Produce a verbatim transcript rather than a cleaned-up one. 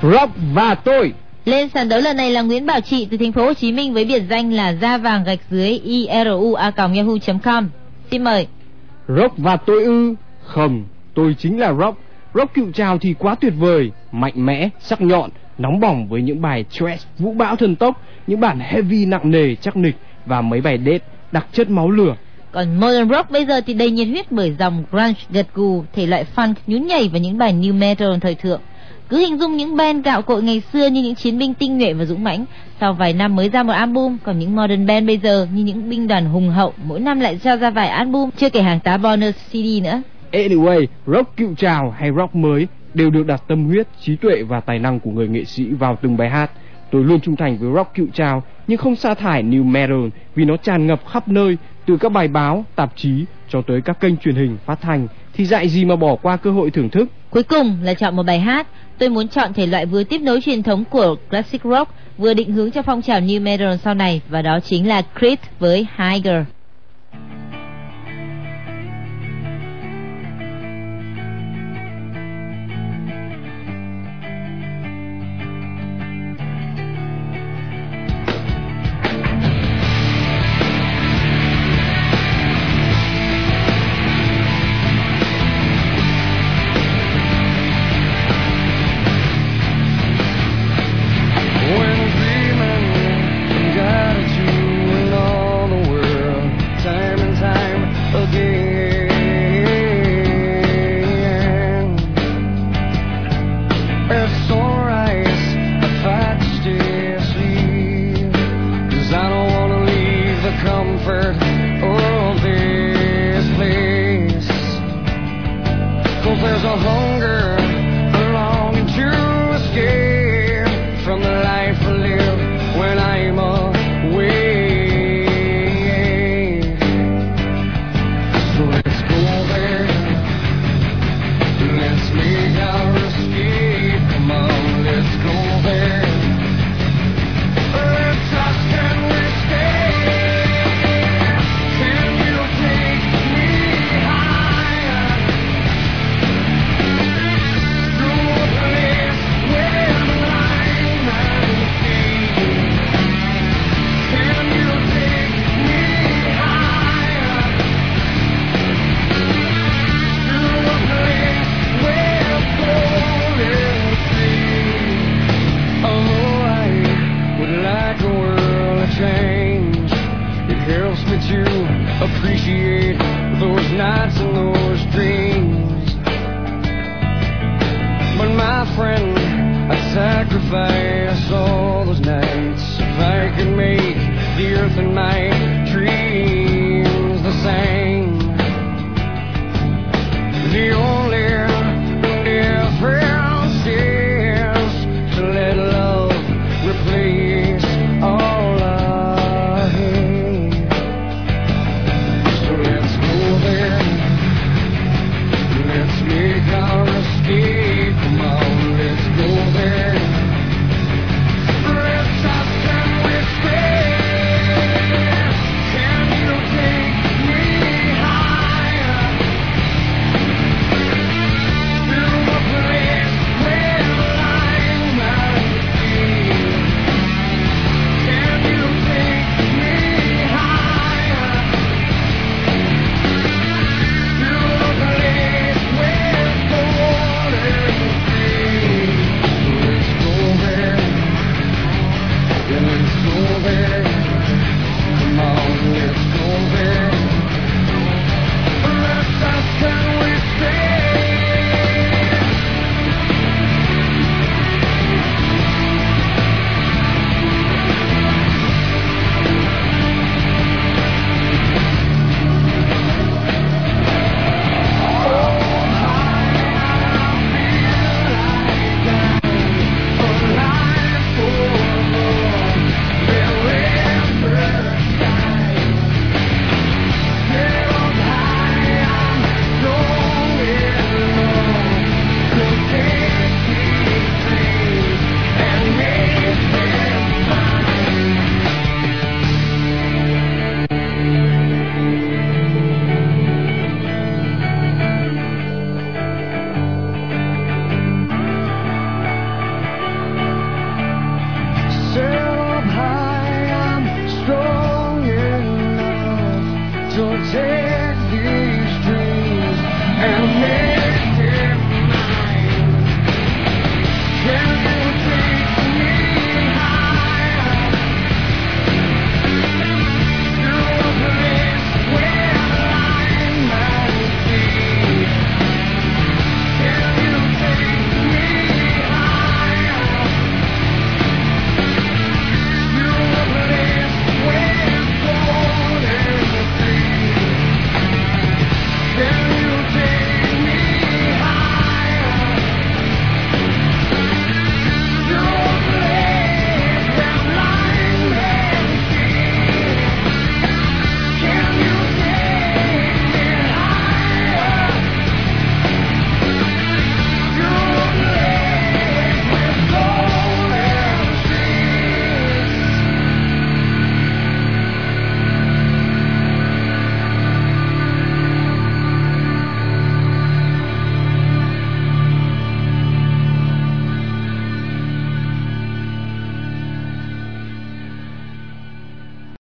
Rock và tôi. Lên sàn đấu lần này là Nguyễn Bảo Trị từ thành phố Hồ Chí Minh với biệt danh là da vàng gạch dưới i r u a còng yahoo chấm com. Xin mời. Rock và tôi ư? Không, tôi chính là Rock. Rock cựu trào thì quá tuyệt vời, mạnh mẽ, sắc nhọn, nóng bỏng với những bài thrash vũ bão thần tốc, những bản heavy nặng nề chắc nịch và mấy bài death đặc chất máu lửa. Còn modern rock bây giờ thì đầy nhiệt huyết bởi dòng grunge gật gù, thể loại funk nhún nhảy và những bài new metal thời thượng. Cứ hình dung những band gạo cội ngày xưa như những chiến binh tinh nhuệ và dũng mãnh, sau vài năm mới ra một album, còn những modern band bây giờ như những binh đoàn hùng hậu, mỗi năm lại cho ra vài album, chưa kể hàng tá bonus xê đê nữa. Anyway, rock cựu trào hay rock mới đều được đặt tâm huyết, trí tuệ và tài năng của người nghệ sĩ vào từng bài hát. Tôi luôn trung thành với rock cựu trào nhưng không sa thải new metal vì nó tràn ngập khắp nơi, từ các bài báo, tạp chí cho tới các kênh truyền hình phát thanh, thì dại gì mà bỏ qua cơ hội thưởng thức. Cuối cùng là chọn một bài hát. Tôi muốn chọn thể loại vừa tiếp nối truyền thống của classic rock, vừa định hướng cho phong trào new metal sau này, và đó chính là Creed với Higher. Appreciate those nights and those dreams. But my friend, I'd sacrifice all those nights if I could make the earth and my